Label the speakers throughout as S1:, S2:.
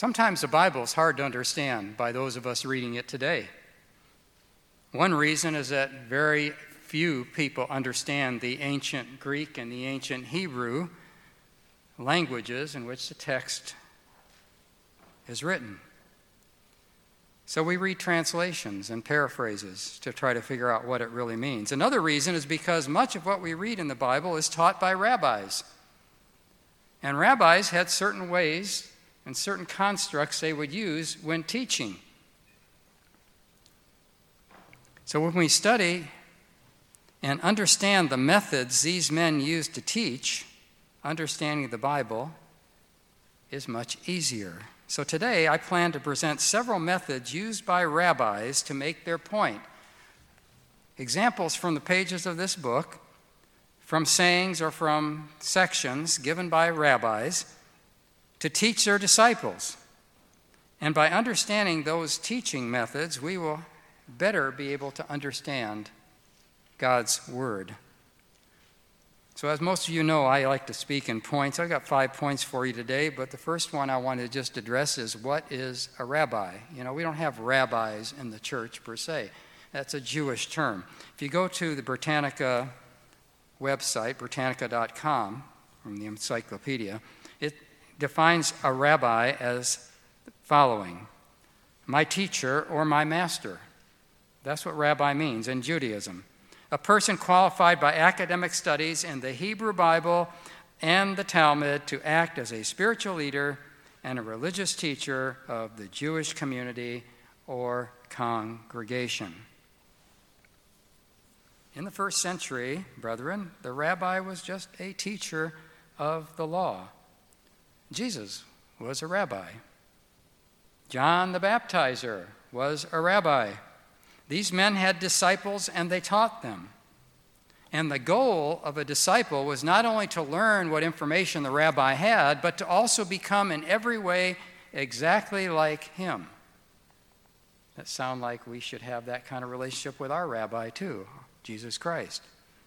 S1: Sometimes the Bible is hard to understand by those of us reading it today. One reason is that very few people understand the ancient Greek and the ancient Hebrew languages in which the text is written. So we read translations and paraphrases to try to figure out what it really means. Another reason is because much of what we read in the Bible is taught by rabbis. And rabbis had certain ways and certain constructs they would use when teaching. So when we study and understand the methods these men used to teach, understanding the Bible is much easier. So today I plan to present several methods used by rabbis to make their point. Examples from the pages of this book, from sayings or from sections given by rabbis to teach their disciples. And by understanding those teaching methods, we will better be able to understand God's Word. So as most of you know, I like to speak in points. I've got 5 points for you today, but the first one I want to just address is, what is a rabbi? You know, we don't have rabbis in the church per se. That's a Jewish term. If you go to the Britannica website, Britannica.com, from the encyclopedia, it defines a rabbi as following: my teacher or my master. That's what rabbi means in Judaism. A person qualified by academic studies in the Hebrew Bible and the Talmud to act as a spiritual leader and a religious teacher of the Jewish community or congregation. In the first century, brethren, the rabbi was just a teacher of the law. Jesus was a rabbi. John the Baptizer was a rabbi. These men had disciples and they taught them. And the goal of a disciple was not only to learn what information the rabbi had, but to also become in every way exactly like him. That sounds like we should have that kind of relationship with our rabbi too, Jesus Christ.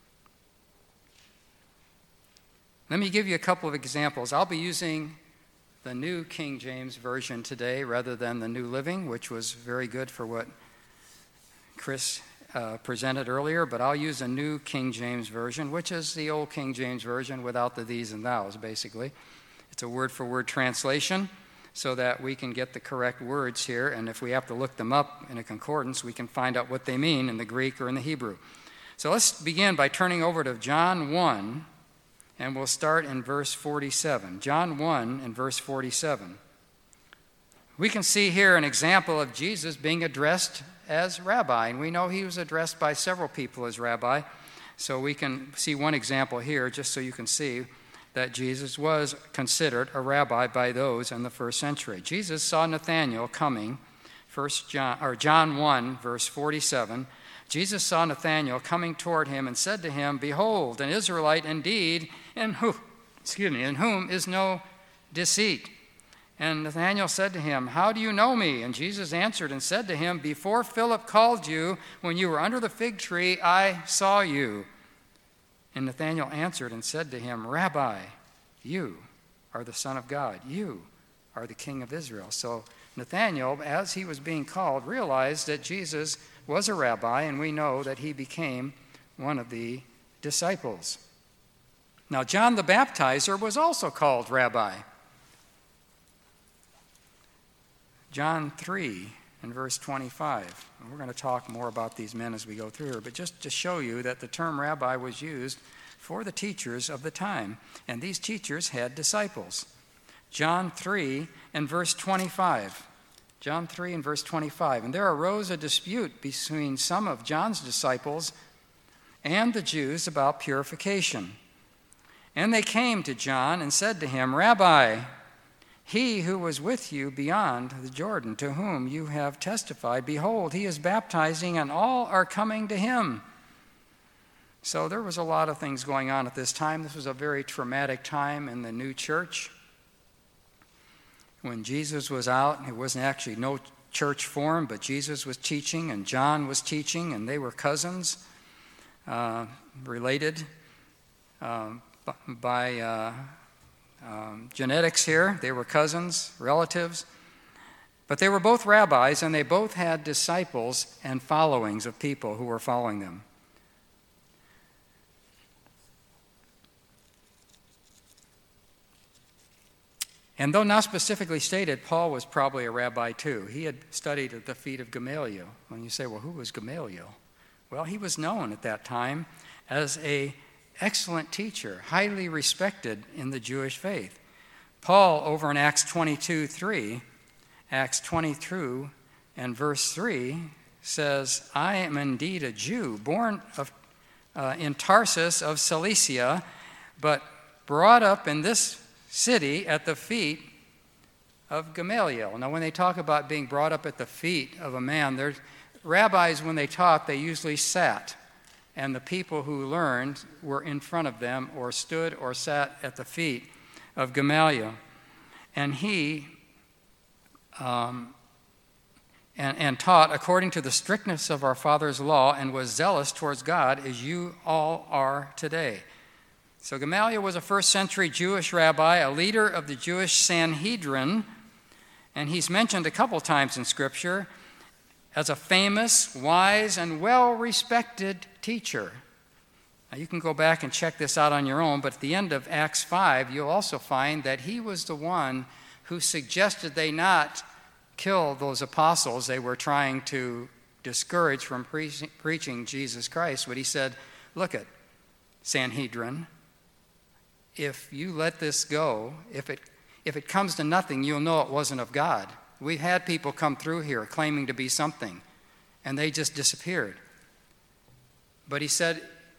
S1: Let me give you a couple of examples. I'll be using the New King James Version today rather than the New Living, which was very good for what Chris presented earlier, but I'll use a New King James Version, which is the old King James Version without the these and thous, basically. It's a word-for-word translation so that we can get the correct words here, and if we have to look them up in a concordance, we can find out what they mean in the Greek or in the Hebrew. So let's begin by turning over to John 1, and we'll start in verse 47. John 1 and verse 47. We can see here an example of Jesus being addressed as rabbi, and we know he was addressed by several people as rabbi, so we can see one example here just so you can see that Jesus was considered a rabbi by those in the first century. Jesus saw Nathanael coming, John 1, verse 47. Jesus saw Nathanael coming toward him and said to him, "Behold, an Israelite indeed, in whom is no deceit." And Nathanael said to him, "How do you know me?" And Jesus answered and said to him, "Before Philip called you, when you were under the fig tree, I saw you." And Nathanael answered and said to him, "Rabbi, you are the Son of God. You are the King of Israel." So Nathanael, as he was being called, realized that Jesus was a rabbi, and we know that he became one of the disciples. Now, John the Baptizer was also called rabbi. John 3 and verse 25. And we're going to talk more about these men as we go through here, but just to show you that the term rabbi was used for the teachers of the time, and these teachers had disciples. John 3 and verse 25. John 3 and verse 25. "And there arose a dispute between some of John's disciples and the Jews about purification. And they came to John and said to him, 'Rabbi, he who was with you beyond the Jordan, to whom you have testified, behold, he is baptizing, and all are coming to him.'" So there was a lot of things going on at this time. This was a very traumatic time in the new church. When Jesus was out, it wasn't actually no church form, but Jesus was teaching, and John was teaching, and they were cousins, related by genetics here. They were cousins, relatives, But they were both rabbis, and they both had disciples and followings of people who were following them. And though not specifically stated, Paul was probably a rabbi too. He had studied at the feet of Gamaliel. When you say, well, who was Gamaliel? Well, he was known at that time as an excellent teacher, highly respected in the Jewish faith. Paul, over in Acts 22:3, Acts 22 and verse 3 says, I am indeed a Jew, born in Tarsus of Cilicia, but brought up in this city at the feet of Gamaliel. Now, when they talk about being brought up at the feet of a man, rabbis, when they taught, they usually sat, and the people who learned were in front of them or stood or sat at the feet of Gamaliel. And he and taught according to the strictness of our father's law and was zealous towards God as you all are today. So Gamaliel was a first century Jewish rabbi, a leader of the Jewish Sanhedrin, and he's mentioned a couple times in Scripture as a famous, wise, and well-respected teacher. Now you can go back and check this out on your own, but at the end of Acts 5, you'll also find that he was the one who suggested they not kill those apostles they were trying to discourage from preaching Jesus Christ. But he said, look at Sanhedrin, if you let this go, if it comes to nothing, you'll know it wasn't of God. We've had people come through here claiming to be something, and they just disappeared. But he said,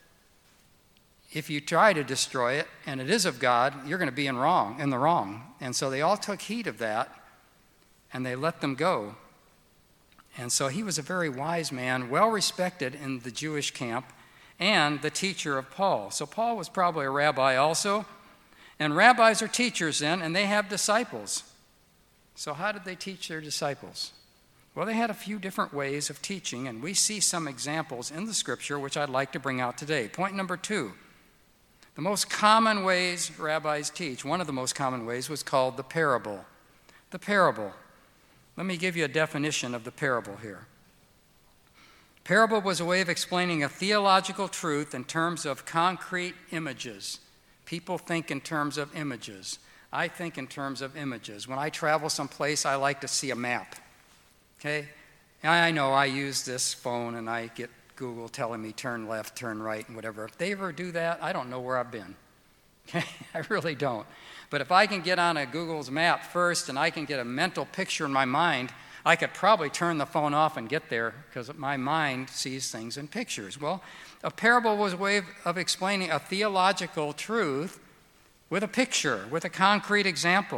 S1: if you try to destroy it, and it is of God, you're going to be in the wrong. And so they all took heed of that, and they let them go. And so he was a very wise man, well respected in the Jewish camp, and the teacher of Paul. So Paul was probably a rabbi also. And rabbis are teachers then, and they have disciples. So how did they teach their disciples? Well, they had a few different ways of teaching, and we see some examples in the Scripture which I'd like to bring out today. Point number 2. The most common ways rabbis teach, one of the most common ways was called the parable. The parable. Let me give you a definition of the parable here. Parable was a way of explaining a theological truth in terms of concrete images. People think in terms of images. I think in terms of images. When I travel someplace, I like to see a map. Okay? I know I use this phone and I get Google telling me turn left, turn right, and whatever. If they ever do that, I don't know where I've been. Okay? I really don't. But if I can get on a Google's map first and I can get a mental picture in my mind, I could probably turn the phone off and get there because my mind sees things in pictures. Well, a parable was a way of explaining a theological truth with a picture, with a concrete example.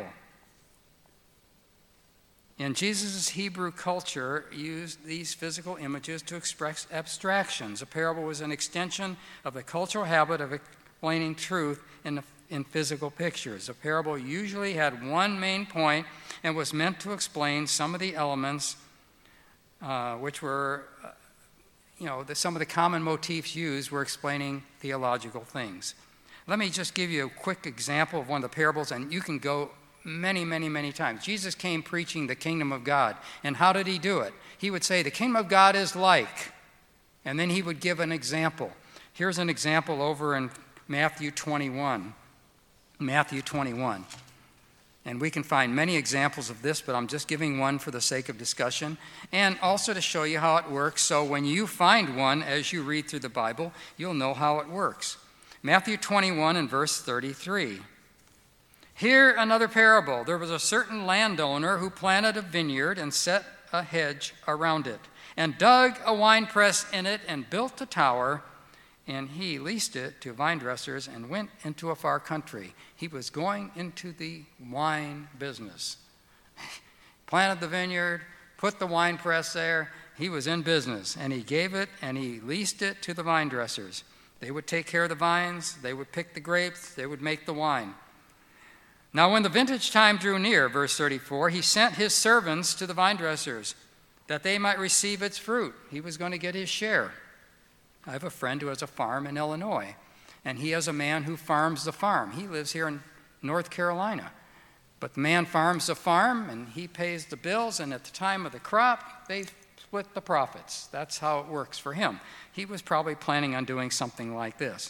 S1: And Jesus' Hebrew culture used these physical images to express abstractions. A parable was an extension of the cultural habit of explaining truth in physical pictures. A parable usually had one main point and was meant to explain some of the elements which were, some of the common motifs used were explaining theological things. Let me just give you a quick example of one of the parables, and you can go many, many, many times. Jesus came preaching the kingdom of God, and how did he do it? He would say, the kingdom of God is like, and then he would give an example. Here's an example over in Matthew 21. Matthew 21. And we can find many examples of this, but I'm just giving one for the sake of discussion and also to show you how it works. So when you find one as you read through the Bible, you'll know how it works. Matthew 21 and verse 33. Here another parable. There was a certain landowner who planted a vineyard and set a hedge around it and dug a winepress in it and built a tower, and he leased it to vine dressers and went into a far country. He was going into the wine business. Planted the vineyard, put the wine press there. He was in business, and he gave it and he leased it to the vine dressers. They would take care of the vines. They would pick the grapes. They would make the wine. Now, when the vintage time drew near, verse 34, he sent his servants to the vine dressers that they might receive its fruit. He was going to get his share. I have a friend who has a farm in Illinois, and he has a man who farms the farm. He lives here in North Carolina. But the man farms a farm, and he pays the bills, and at the time of the crop, they split the profits. That's how it works for him. He was probably planning on doing something like this.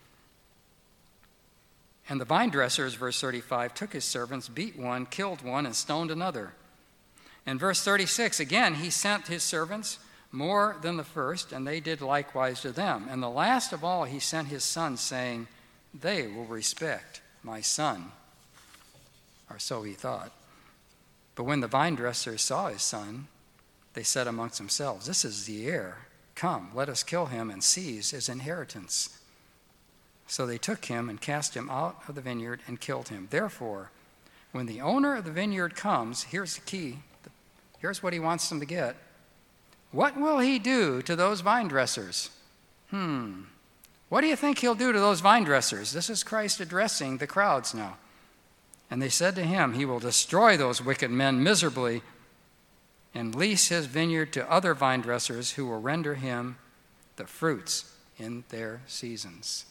S1: And the vine dressers, verse 35, took his servants, beat one, killed one, and stoned another. In verse 36, again, he sent his servants more than the first, and they did likewise to them. And the last of all, he sent his sons, saying, they will respect my son. Or so he thought. But when the vine dressers saw his son, they said amongst themselves, this is the heir. Come, let us kill him and seize his inheritance. So they took him and cast him out of the vineyard and killed him. Therefore, when the owner of the vineyard comes, here's the key. Here's what he wants them to get. What will he do to those vine dressers? What do you think he'll do to those vine dressers? This is Christ addressing the crowds now. And they said to him, he will destroy those wicked men miserably and lease his vineyard to other vine dressers who will render him the fruits in their seasons.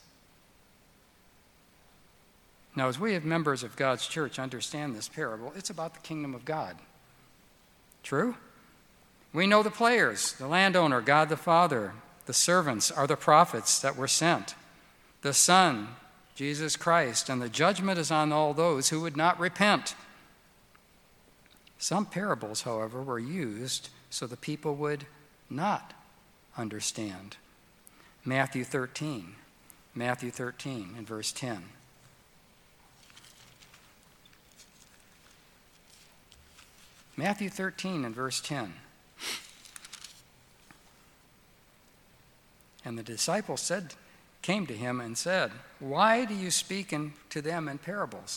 S1: Now, as we as members of God's church understand this parable, it's about the kingdom of God. True? We know the players, the landowner, God the Father. The servants are the prophets that were sent. The Son, Jesus Christ, and the judgment is on all those who would not repent. Some parables, however, were used so the people would not understand. Matthew 13 in verse 10. Matthew 13 and verse 10. And the disciples came to him and said, why do you speak to them in parables?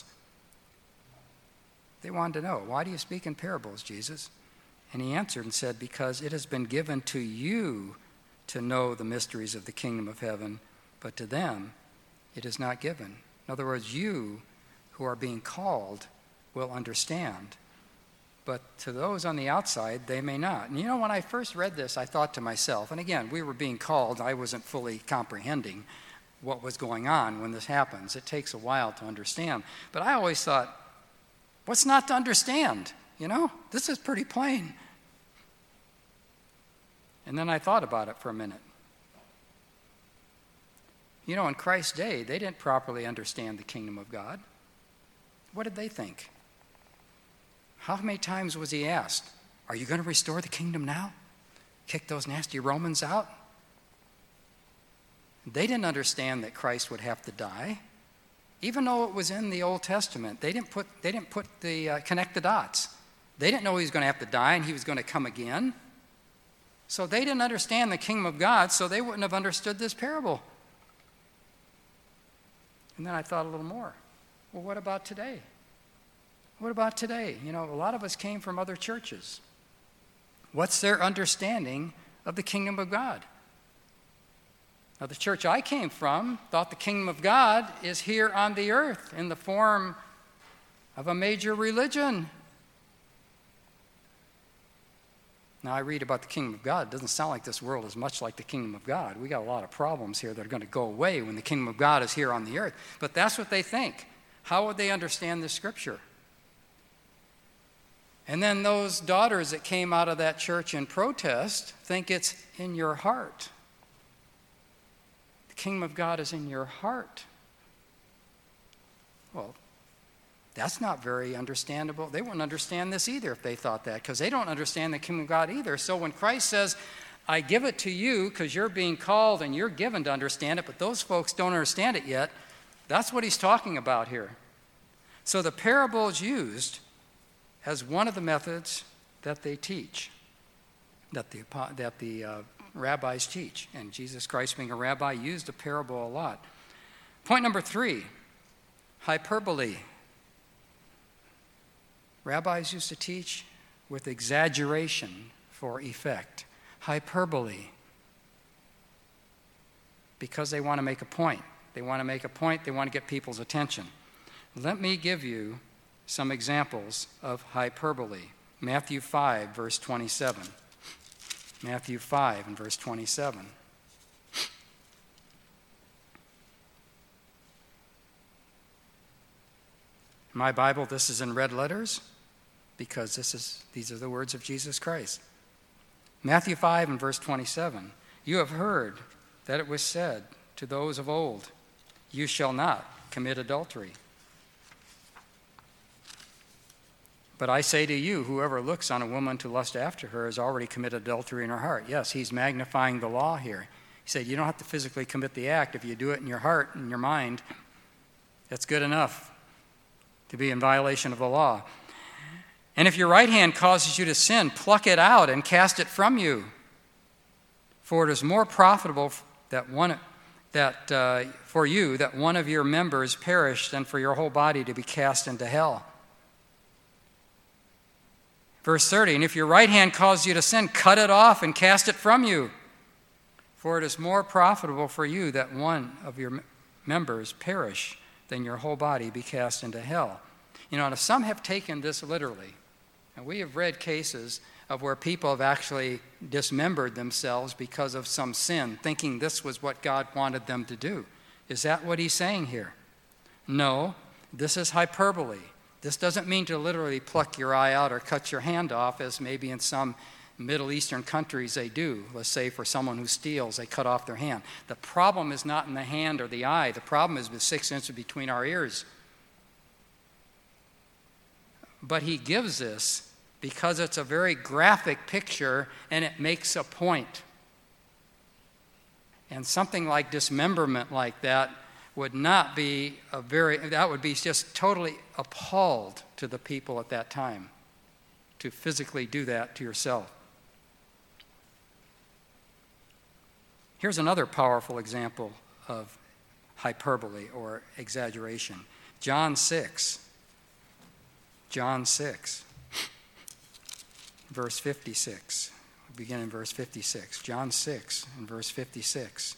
S1: They wanted to know, why do you speak in parables, Jesus? And he answered and said, because it has been given to you to know the mysteries of the kingdom of heaven, but to them it is not given. In other words, you who are being called will understand. But to those on the outside, they may not. And you know, when I first read this, I thought to myself, and again, we were being called, I wasn't fully comprehending what was going on when this happens. It takes a while to understand. But I always thought, what's not to understand? You know, this is pretty plain. And then I thought about it for a minute. You know, in Christ's day, they didn't properly understand the kingdom of God. What did they think? How many times was he asked, are you going to restore the kingdom now? Kick those nasty Romans out? They didn't understand that Christ would have to die. Even though it was in the Old Testament, they didn't connect the dots. They didn't know he was going to have to die and he was going to come again. So they didn't understand the kingdom of God, so they wouldn't have understood this parable. And then I thought a little more. Well, what about today? What about today? You know, a lot of us came from other churches. What's their understanding of the kingdom of God? Now, the church I came from thought the kingdom of God is here on the earth in the form of a major religion. Now, I read about the kingdom of God. It doesn't sound like this world is much like the kingdom of God. We got a lot of problems here that are going to go away when the kingdom of God is here on the earth. But that's what they think. How would they understand this scripture? And then those daughters that came out of that church in protest think it's in your heart. The kingdom of God is in your heart. Well, that's not very understandable. They wouldn't understand this either if they thought that, because they don't understand the kingdom of God either. So when Christ says, I give it to you because you're being called and you're given to understand it, but those folks don't understand it yet, that's what he's talking about here. So the parable is used as one of the methods that they teach, that the rabbis teach. And Jesus Christ, being a rabbi, used a parable a lot. Point number 3, hyperbole. Rabbis used to teach with exaggeration for effect. Hyperbole. Because they want to make a point. They want to make a point. They want to get people's attention. Let me give you some examples of hyperbole. Matthew 5, verse 27. Matthew 5 and verse 27. In my Bible, this is in red letters because these are the words of Jesus Christ. Matthew 5 and verse 27. You have heard that it was said to those of old, you shall not commit adultery. But I say to you, whoever looks on a woman to lust after her has already committed adultery in her heart. Yes, he's magnifying the law here. He said you don't have to physically commit the act. If you do it in your heart and your mind, that's good enough to be in violation of the law. And if your right hand causes you to sin, pluck it out and cast it from you. For it is more profitable for you that one of your members perish than for your whole body to be cast into hell. Verse 30, and if your right hand causes you to sin, cut it off and cast it from you. For it is more profitable for you that one of your members perish than your whole body be cast into hell. You know, some have taken this literally. And we have read cases of where people have actually dismembered themselves because of some sin, thinking this was what God wanted them to do. Is that what he's saying here? No, this is hyperbole. This doesn't mean to literally pluck your eye out or cut your hand off, as maybe in some Middle Eastern countries they do. Let's say for someone who steals, they cut off their hand. The problem is not in the hand or the eye. The problem is the 6 inches between our ears. But he gives this because it's a very graphic picture and it makes a point. And something like dismemberment like that would not be that would be just totally appalled to the people at that time, to physically do that to yourself. Here's another powerful example of hyperbole or exaggeration. John 6, verse 56. We begin in verse 56. John 6 and verse 56.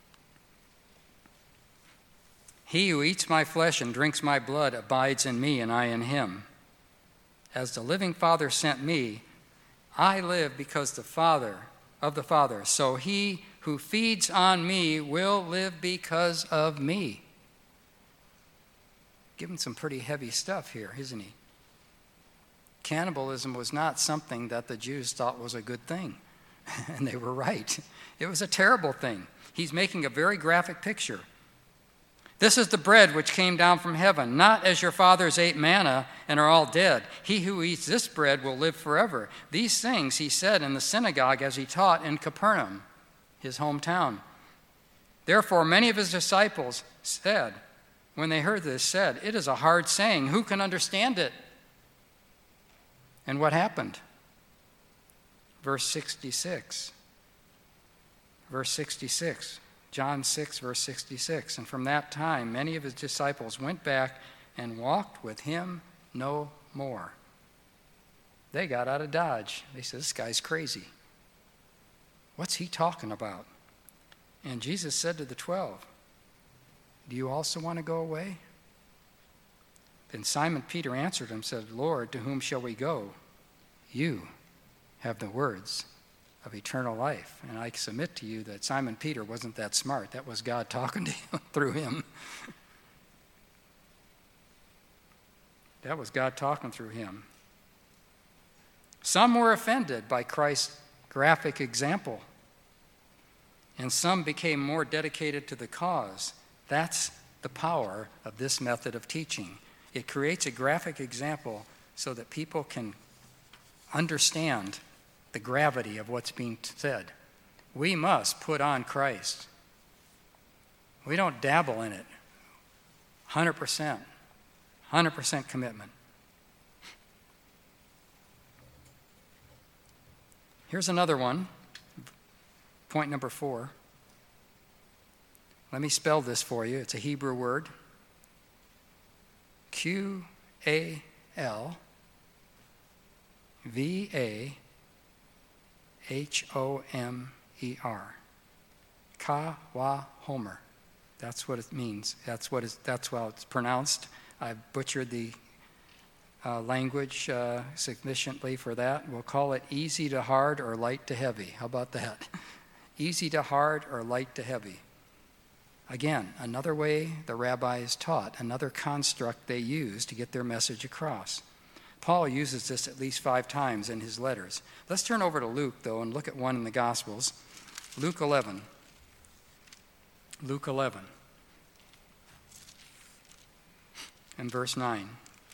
S1: He who eats my flesh and drinks my blood abides in me, and I in him. As the living Father sent me, I live because of the Father. So he who feeds on me will live because of me. Give him some pretty heavy stuff here, isn't he? Cannibalism was not something that the Jews thought was a good thing. And they were right. It was a terrible thing. He's making a very graphic picture. This is the bread which came down from heaven, not as your fathers ate manna and are all dead. He who eats this bread will live forever. These things he said in the synagogue as he taught in Capernaum, his hometown. Therefore, many of his disciples said, when they heard this, said, it is a hard saying. Who can understand it? And what happened? Verse 66. John 6, verse 66. And from that time, many of his disciples went back and walked with him no more. They got out of Dodge. They said, this guy's crazy. What's he talking about? And Jesus said to the 12, do you also want to go away? Then Simon Peter answered him and said, Lord, to whom shall we go? You have the words of eternal life. And I submit to you that Simon Peter wasn't that smart. That was God talking to him through him. That was God talking through him. Some were offended by Christ's graphic example, and some became more dedicated to the cause. That's the power of this method of teaching. It creates a graphic example so that people can understand the gravity of what's being said. We must put on Christ. We don't dabble in it. 100% commitment. Here's another one. Point number 4. Let me spell this for you. It's a Hebrew word. Q-A-L-V-A H-O-M-E-R. Ka-wa-homer. That's what it means. That's how it's pronounced. I've butchered the language sufficiently for that. We'll call it easy to hard or light to heavy. How about that? Easy to hard or light to heavy. Again, another way the rabbis taught, another construct they used to get their message across. Paul uses this at least 5 times in his letters. Let's turn over to Luke, though, and look at one in the Gospels. Luke 11. Luke 11 and verse 9.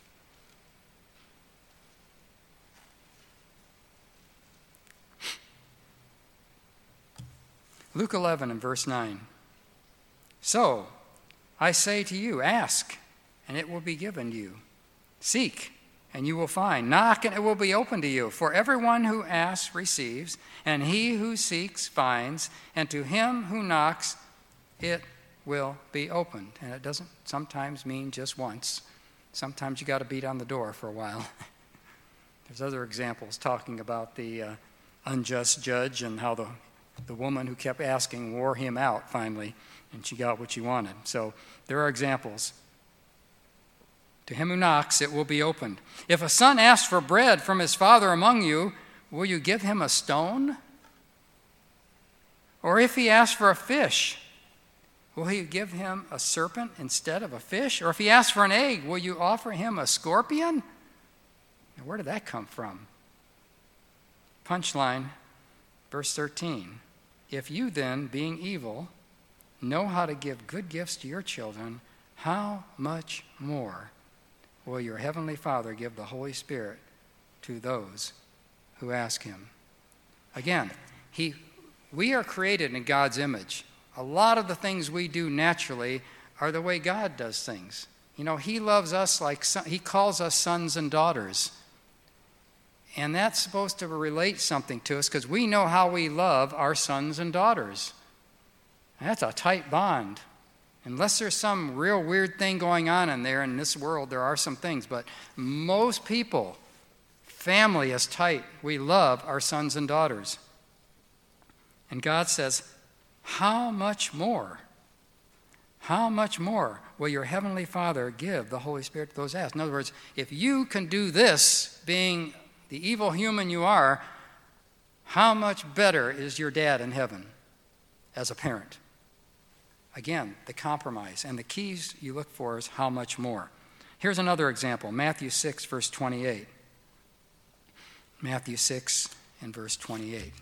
S1: Luke 11 and verse 9. So, I say to you, ask, and it will be given you. Seek, and you will find. Knock, and it will be opened to you. For everyone who asks receives, and he who seeks finds, and to him who knocks it will be opened. And it doesn't sometimes mean just once. Sometimes you got to beat on the door for a while. There's other examples talking about the unjust judge and how the woman who kept asking wore him out finally, and she got what she wanted. So there are examples. To him who knocks, it will be opened. If a son asks for bread from his father among you, will you give him a stone? Or if he asks for a fish, will you give him a serpent instead of a fish? Or if he asks for an egg, will you offer him a scorpion? Now, where did that come from? Punchline, verse 13. If you then, being evil, know how to give good gifts to your children, how much more will your heavenly Father give the Holy Spirit to those who ask him? Again, we are created in God's image. A lot of the things we do naturally are the way God does things. You know, he loves us he calls us sons and daughters. And that's supposed to relate something to us because we know how we love our sons and daughters. And that's a tight bond. Unless there's some real weird thing going on in there, in this world there are some things, but most people, family is tight. We love our sons and daughters. And God says, how much more? How much more will your heavenly Father give the Holy Spirit to those asked? In other words, if you can do this, being the evil human you are, how much better is your dad in heaven as a parent? Again, the compromise. And the keys you look for is how much more. Here's another example. Matthew 6, verse 28. Matthew 6 and verse 28.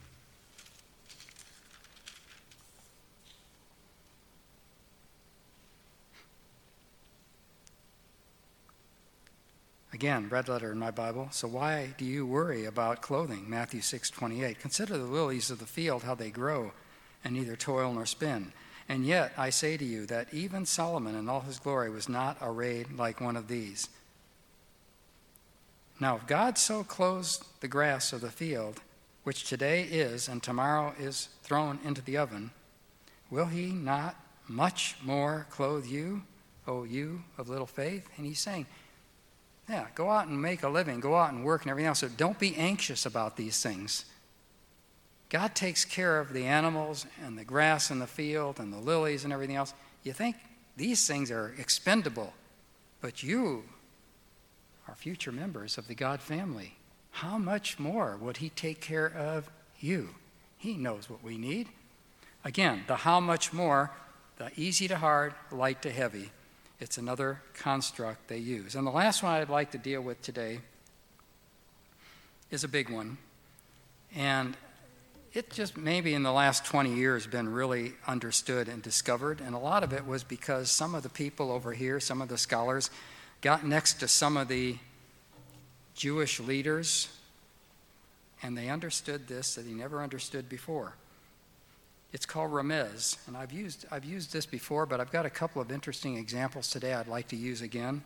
S1: Again, red letter in my Bible. So why do you worry about clothing? Matthew 6:28. Consider the lilies of the field, how they grow, and neither toil nor spin. And yet I say to you that even Solomon in all his glory was not arrayed like one of these. Now, if God so clothes the grass of the field, which today is and tomorrow is thrown into the oven, will he not much more clothe you, O you of little faith? And he's saying, yeah, go out and make a living, go out and work and everything else. So don't be anxious about these things. God takes care of the animals and the grass in the field and the lilies and everything else. You think these things are expendable, but you are future members of the God family. How much more would he take care of you? He knows what we need. Again, the how much more, the easy to hard, light to heavy. It's another construct they use. And the last one I'd like to deal with today is a big one. And it just maybe in the last 20 years been really understood and discovered. And a lot of it was because some of the people over here, some of the scholars, got next to some of the Jewish leaders, and they understood this that he never understood before. It's called remez, and I've used this before, but I've got a couple of interesting examples today I'd like to use again.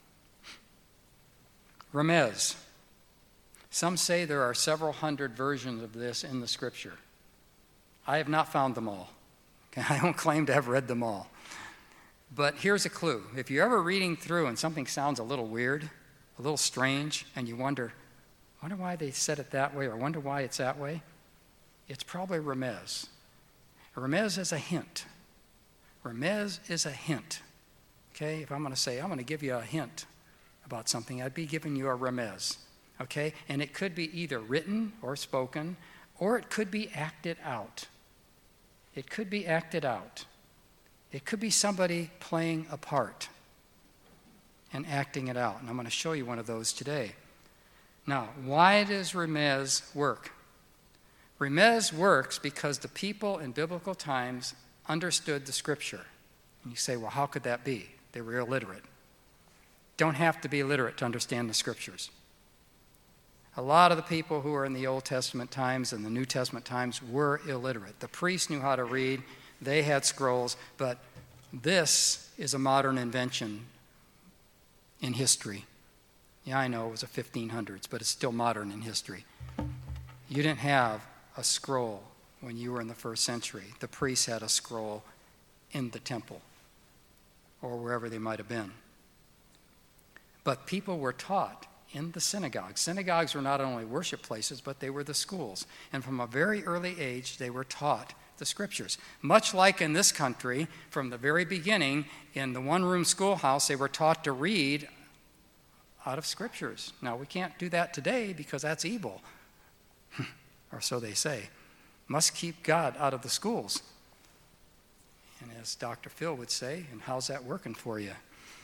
S1: Remez. Some say there are several hundred versions of this in the Scripture. I have not found them all. I don't claim to have read them all. But here's a clue. If you're ever reading through and something sounds a little weird, a little strange, and you wonder why they said it that way or wonder why it's that way, it's probably remez. Remez is a hint. Remez is a hint. Okay, if I'm going to say, I'm going to give you a hint about something, I'd be giving you a remez. Okay, and it could be either written or spoken, or it could be acted out. It could be acted out. It could be somebody playing a part and acting it out. And I'm going to show you one of those today. Now, why does Remez work? Remez works because the people in biblical times understood the Scripture. And you say, well, how could that be? They were illiterate. Don't have to be illiterate to understand the Scriptures. A lot of the people who were in the Old Testament times and the New Testament times were illiterate. The priests knew how to read. They had scrolls. But this is a modern invention in history. Yeah, I know it was the 1500s, but it's still modern in history. You didn't have a scroll when you were in the first century. The priests had a scroll in the temple or wherever they might have been. But people were taught in the synagogues. Synagogues were not only worship places, but they were the schools. And from a very early age, they were taught the Scriptures. Much like in this country, from the very beginning, in the one-room schoolhouse, they were taught to read out of Scriptures. Now, we can't do that today because that's evil, or so they say. Must keep God out of the schools. And as Dr. Phil would say, and how's that working for you?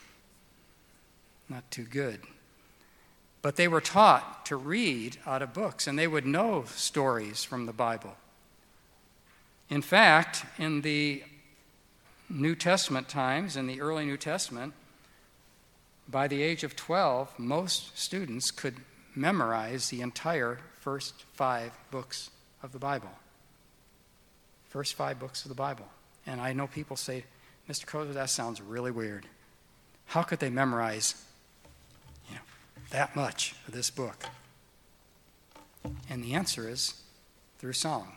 S1: Not too good. But they were taught to read out of books, and they would know stories from the Bible. In fact, in the New Testament times, in the early New Testament, by the age of 12, most students could memorize the entire first 5 books of the Bible. First 5 books of the Bible. And I know people say, Mr. Kozer, that sounds really weird. How could they memorize that much of this book? And the answer is through song.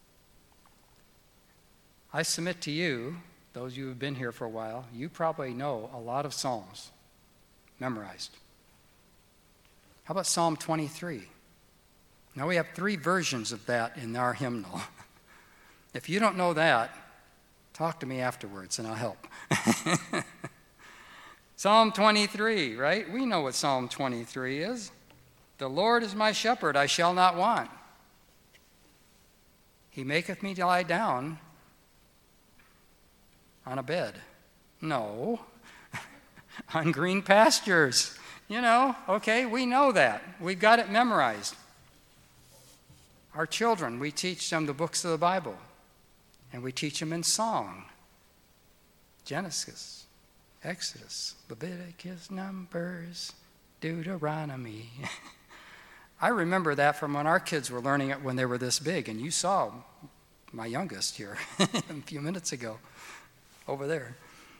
S1: I submit to you, those of you who have been here for a while, you probably know a lot of Psalms memorized. How about Psalm 23? Now we have 3 versions of that in our hymnal. If you don't know that, talk to me afterwards and I'll help. Psalm 23, right? We know what Psalm 23 is. The Lord is my shepherd, I shall not want. He maketh me to lie down on a bed. No. On green pastures. Okay, we know that. We've got it memorized. Our children, we teach them the books of the Bible. And we teach them in song. Genesis, Exodus, Leviticus, Numbers, Deuteronomy. I remember that from when our kids were learning it when they were this big. And you saw my youngest here a few minutes ago over there.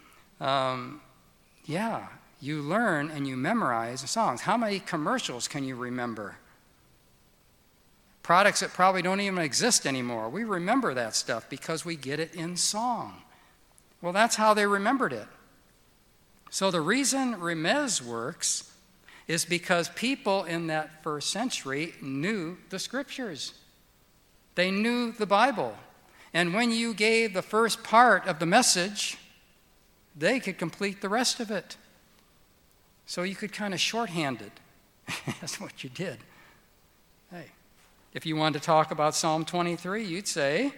S1: You learn and you memorize songs. How many commercials can you remember? Products that probably don't even exist anymore. We remember that stuff because we get it in song. Well, that's how they remembered it. So the reason Remez works is because people in that first century knew the Scriptures. They knew the Bible. And when you gave the first part of the message, they could complete the rest of it. So you could kind of shorthand it. That's what you did. Hey, if you wanted to talk about Psalm 23, you'd say,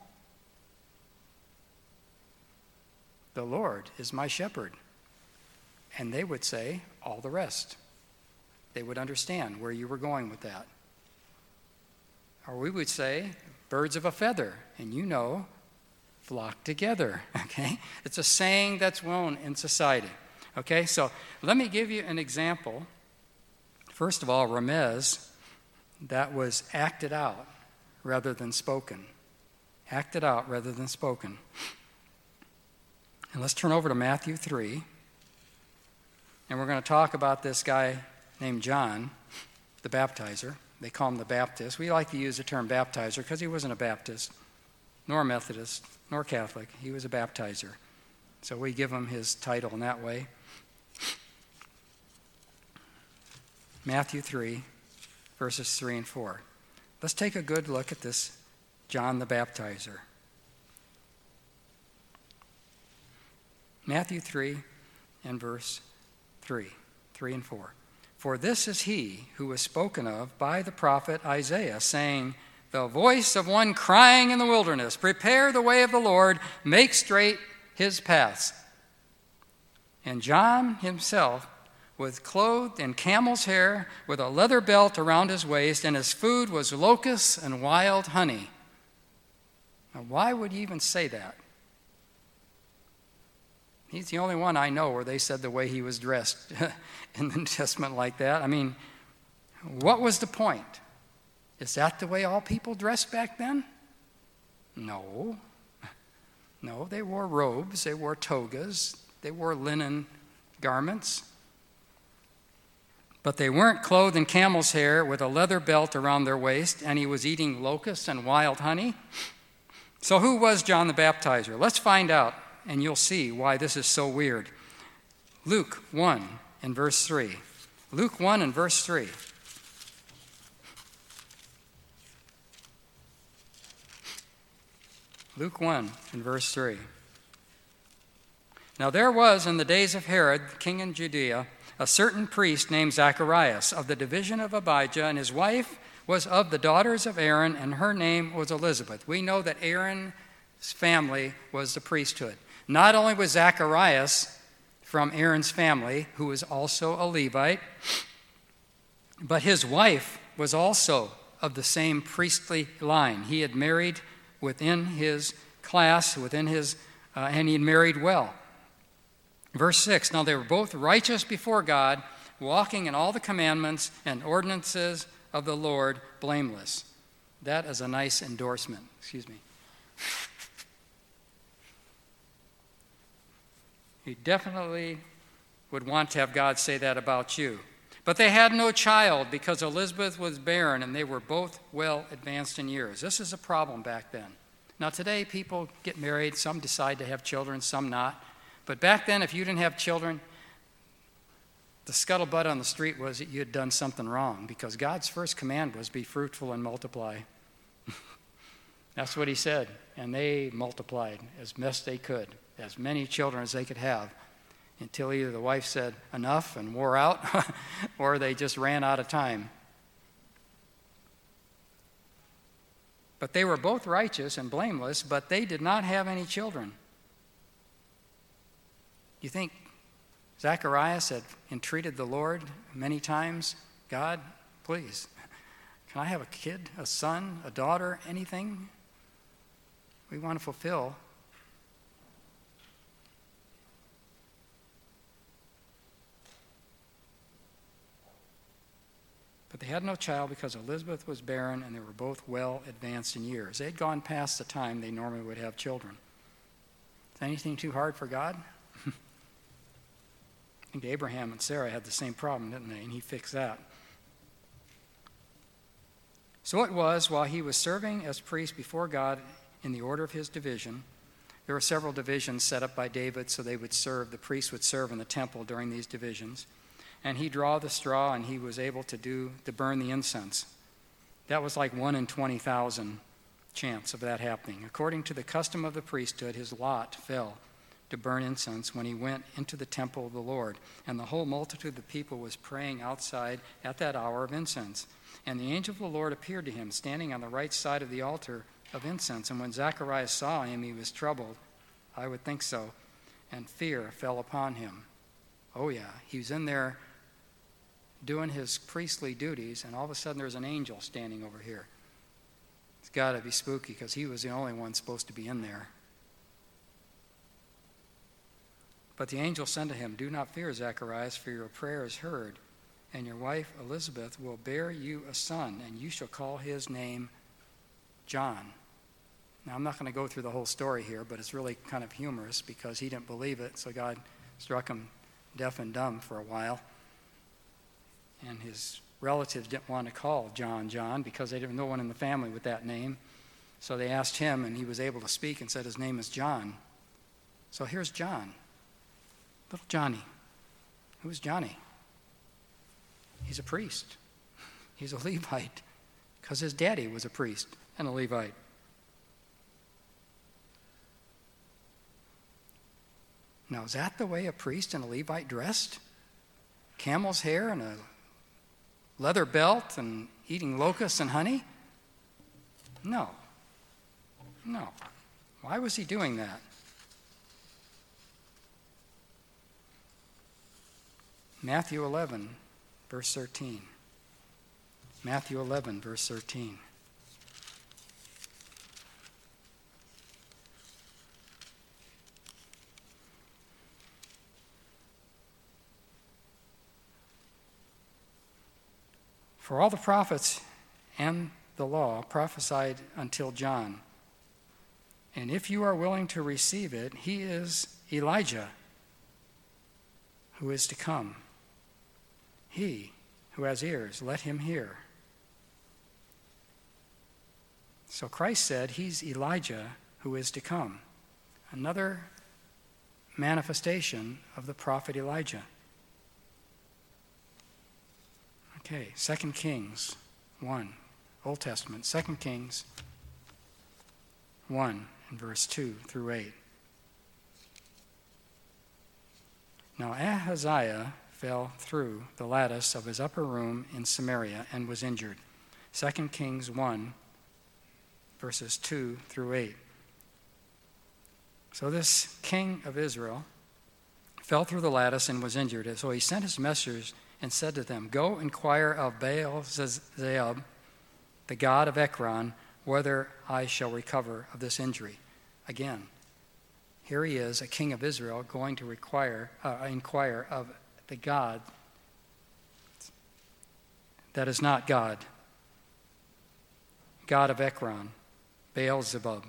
S1: the Lord is my shepherd. And they would say all the rest. They would understand where you were going with that. Or we would say, birds of a feather, and flock together, okay? It's a saying that's known in society, okay? So let me give you an example. First of all, Remez, that was acted out rather than spoken. Acted out rather than spoken. And let's turn over to Matthew 3. And we're going to talk about this guy named John, the baptizer. They call him the Baptist. We like to use the term baptizer because he wasn't a Baptist, nor a Methodist, nor Catholic. He was a baptizer. So we give him his title in that way. Matthew 3, verses 3 and 4. Let's take a good look at this John the Baptizer. Matthew 3 and verse 3 and 4. For this is he who was spoken of by the prophet Isaiah, saying, the voice of one crying in the wilderness, prepare the way of the Lord, make straight his paths. And John himself was clothed in camel's hair with a leather belt around his waist, and his food was locusts and wild honey. Now, why would he even say that? He's the only one I know where they said the way he was dressed in the New Testament like that. I mean, what was the point? Is that the way all people dressed back then? No. No, they wore robes, they wore togas, they wore linen garments. But they weren't clothed in camel's hair with a leather belt around their waist, and he was eating locusts and wild honey. So who was John the Baptizer? Let's find out, and you'll see why this is so weird. Luke 1 and verse 3. Luke 1 and verse 3. Luke 1 and verse 3. Now there was in the days of Herod, king in Judea, a certain priest named Zacharias of the division of Abijah, and his wife was of the daughters of Aaron, and her name was Elizabeth. We know that Aaron's family was the priesthood. Not only was Zacharias from Aaron's family, who was also a Levite, but his wife was also of the same priestly line. He had married within his class, and he had married well. Verse 6, now they were both righteous before God, walking in all the commandments and ordinances of the Lord, blameless. That is a nice endorsement. Excuse me. You definitely would want to have God say that about you. But they had no child because Elizabeth was barren, and they were both well advanced in years. This is a problem back then. Now today people get married, some decide to have children, some not. But back then, if you didn't have children, the scuttlebutt on the street was that you had done something wrong, because God's first command was be fruitful and multiply. That's what he said. And they multiplied as best they could, as many children as they could have, until either the wife said enough and wore out, or they just ran out of time. But they were both righteous and blameless, but they did not have any children. You think Zacharias had entreated the Lord many times? God, please, can I have a kid, a son, a daughter, anything we want to fulfill? But they had no child because Elizabeth was barren, and they were both well advanced in years. They had gone past the time they normally would have children. Is anything too hard for God? I think Abraham and Sarah had the same problem, didn't they? And he fixed that. So it was, while he was serving as priest before God in the order of his division, there were several divisions set up by David so they would serve, the priests would serve in the temple during these divisions. And he drew the straw, and he was able to burn the incense. That was like 1 in 20,000 chance of that happening. According to the custom of the priesthood, his lot fell to burn incense when he went into the temple of the Lord. And the whole multitude of the people was praying outside at that hour of incense. And the angel of the Lord appeared to him, standing on the right side of the altar of incense. And when Zacharias saw him, he was troubled. I would think so. And fear fell upon him. Oh yeah, he was in there doing his priestly duties, and all of a sudden there's an angel standing over here. It's got to be spooky, because he was the only one supposed to be in there. But the angel said to him, do not fear, Zacharias, for your prayer is heard, and your wife Elizabeth will bear you a son, and you shall call his name John. Now, I'm not going to go through the whole story here, but it's really kind of humorous, because he didn't believe it, so God struck him deaf and dumb for a while. And his relatives didn't want to call John John, because they didn't know one in the family with that name. So they asked him, and he was able to speak and said his name is John. So here's John. Little Johnny. Who's Johnny? He's a priest. He's a Levite, because his daddy was a priest and a Levite. Now, is that the way a priest and a Levite dressed? Camel's hair and a leather belt and eating locusts and honey? No. Why was he doing that? Matthew 11, verse 13. Matthew 11, verse 13. For all the prophets and the law prophesied until John. And if you are willing to receive it, he is Elijah who is to come. He who has ears, let him hear. So Christ said he's Elijah who is to come. Another manifestation of the prophet Elijah. Okay, 2 Kings 1, Old Testament, 2 Kings 1 and verse 2 through 8. Now Ahaziah fell through the lattice of his upper room in Samaria and was injured. 2 Kings 1, verses 2 through 8. So this king of Israel fell through the lattice and was injured. So he sent his messengers and said to them, "Go inquire of Baal-zebub, the god of Ekron, whether I shall recover of this injury." Again, here he is, a king of Israel, going to inquire of the God that is not God, God of Ekron, Baal-zebub.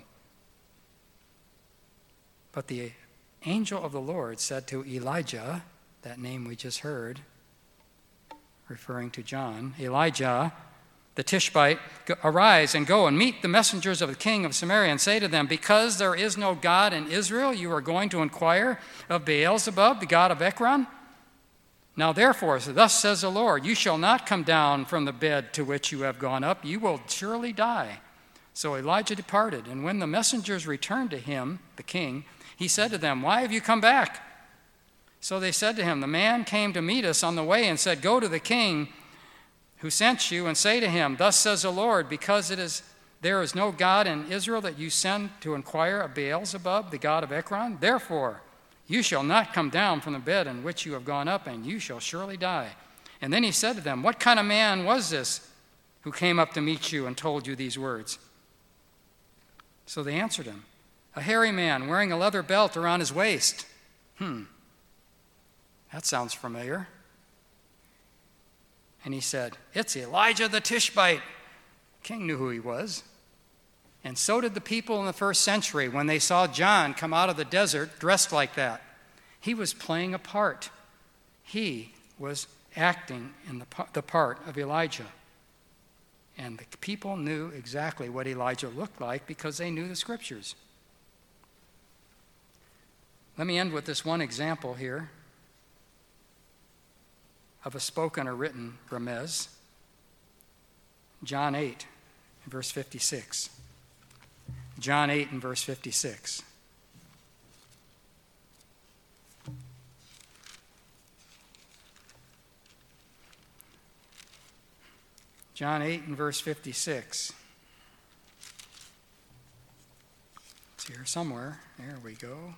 S1: But the angel of the Lord said to Elijah, that name we just heard, referring to John, Elijah, the Tishbite, "Arise and go and meet the messengers of the king of Samaria and say to them, because there is no God in Israel, you are going to inquire of Baal-zebub, the god of Ekron? Now therefore, thus says the Lord, you shall not come down from the bed to which you have gone up. You will surely die." So Elijah departed, and when the messengers returned to him, the king, he said to them, "Why have you come back?" So they said to him, "The man came to meet us on the way and said, go to the king who sent you and say to him, thus says the Lord, because there is no God in Israel that you send to inquire of Baal-zebub, the god of Ekron. Therefore, you shall not come down from the bed in which you have gone up, and you shall surely die." And then he said to them, "What kind of man was this who came up to meet you and told you these words?" So they answered him, "A hairy man wearing a leather belt around his waist." That sounds familiar. And he said, "It's Elijah the Tishbite." King knew who he was. And so did the people in the first century when they saw John come out of the desert dressed like that. He was playing a part. He was acting in the part of Elijah. And the people knew exactly what Elijah looked like because they knew the scriptures. Let me end with this one example here of a spoken or written remez. John 8, verse 56. John 8 and verse 56. John 8 and verse 56. It's here somewhere. There we go.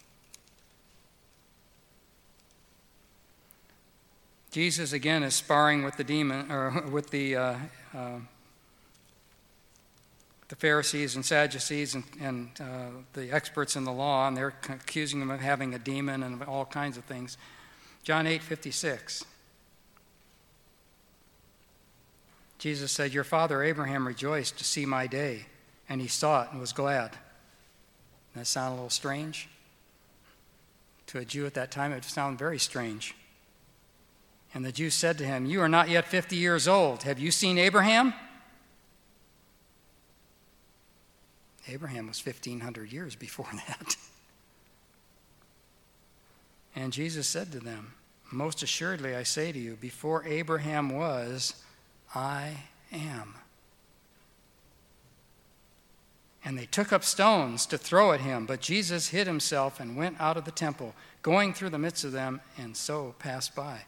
S1: Jesus again is sparring with the demon, or with the Pharisees and Sadducees and the experts in the law, and they're accusing him of having a demon and all kinds of things. John 8:56. Jesus said, "Your father Abraham rejoiced to see my day, and he saw it and was glad." Doesn't that sound a little strange? To a Jew at that time, it would sound very strange. And the Jews said to him, "You are not yet 50 years old. Have you seen Abraham?" Abraham was 1,500 years before that. And Jesus said to them, "Most assuredly I say to you, before Abraham was, I am." And they took up stones to throw at him, but Jesus hid himself and went out of the temple, going through the midst of them, and so passed by.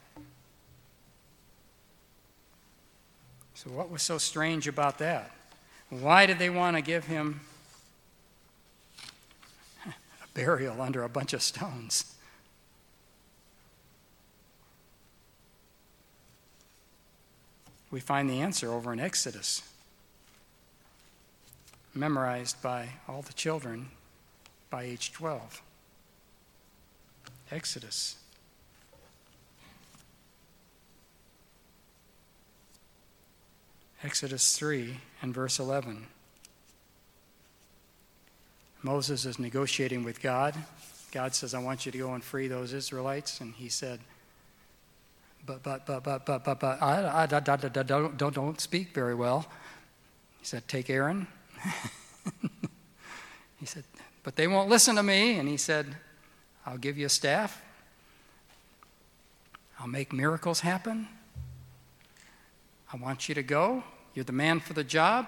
S1: So what was so strange about that? Why did they want to give him a burial under a bunch of stones? We find the answer over in Exodus, memorized by all the children by age 12. Exodus. Exodus 3 and verse 11. Moses is negotiating with God. God says, I want you to go and free those Israelites. And he said, but, don't speak very well. He said, take Aaron. He said, but they won't listen to me. And he said, I'll give you a staff. I'll make miracles happen. I want you to go. You're the man for the job.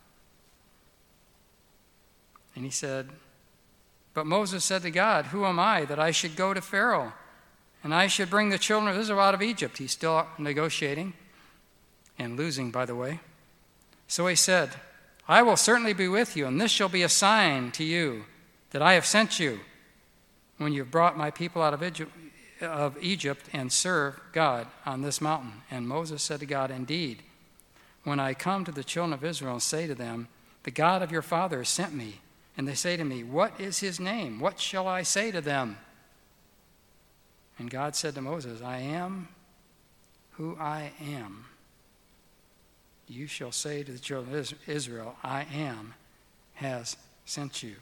S1: And he said, but Moses said to God, who am I that I should go to Pharaoh and I should bring the children of Israel out of Egypt? He's still negotiating and losing, by the way. So he said, I will certainly be with you, and this shall be a sign to you that I have sent you when you have brought my people out of Egypt and serve God on this mountain. And Moses said to God, indeed, when I come to the children of Israel and say to them, the God of your fathers sent me, and they say to me, what is his name? What shall I say to them? And God said to Moses, I am who I am. You shall say to the children of Israel, I am has sent you.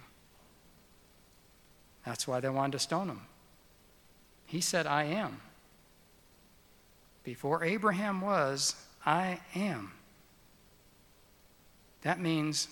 S1: That's why they wanted to stone him. He said, I am. Before Abraham was, I am. That means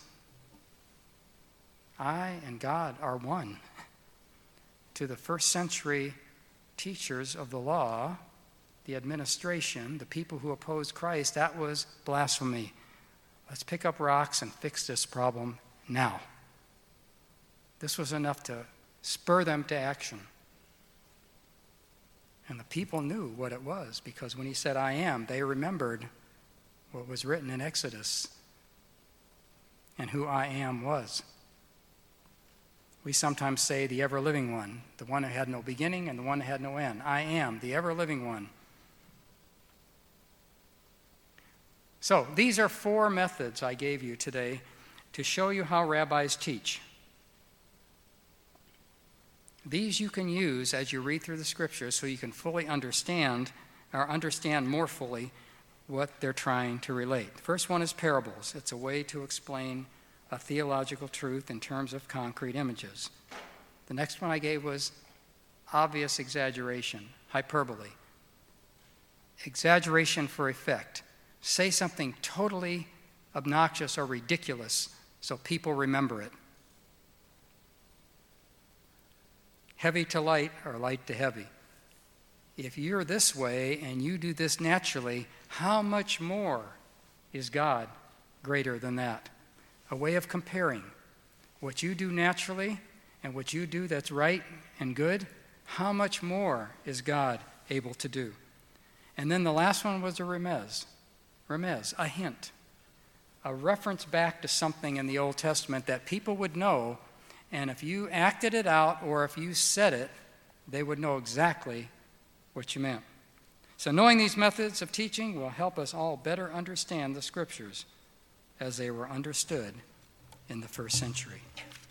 S1: I and God are one. To the first century teachers of the law, the administration, the people who opposed Christ, that was blasphemy. Let's pick up rocks and fix this problem now. This was enough to spur them to action. And the people knew what it was, because when he said, I am, they remembered what was written in Exodus and who I am was. We sometimes say the ever-living one, the one who had no beginning and the one who had no end. I am the ever-living one. So these are 4 methods I gave you today to show you how rabbis teach. These you can use as you read through the scriptures so you can fully understand, or understand more fully, what they're trying to relate. The first one is parables. It's a way to explain a theological truth in terms of concrete images. The next one I gave was obvious exaggeration, hyperbole. Exaggeration for effect. Say something totally obnoxious or ridiculous so people remember it. Heavy to light or light to heavy. If you're this way and you do this naturally, how much more is God greater than that? A way of comparing what you do naturally and what you do that's right and good, how much more is God able to do? And then the last one was a remez. Remez, a hint, a reference back to something in the Old Testament that people would know, and if you acted it out or if you said it, they would know exactly what you meant. So knowing these methods of teaching will help us all better understand the scriptures as they were understood in the first century.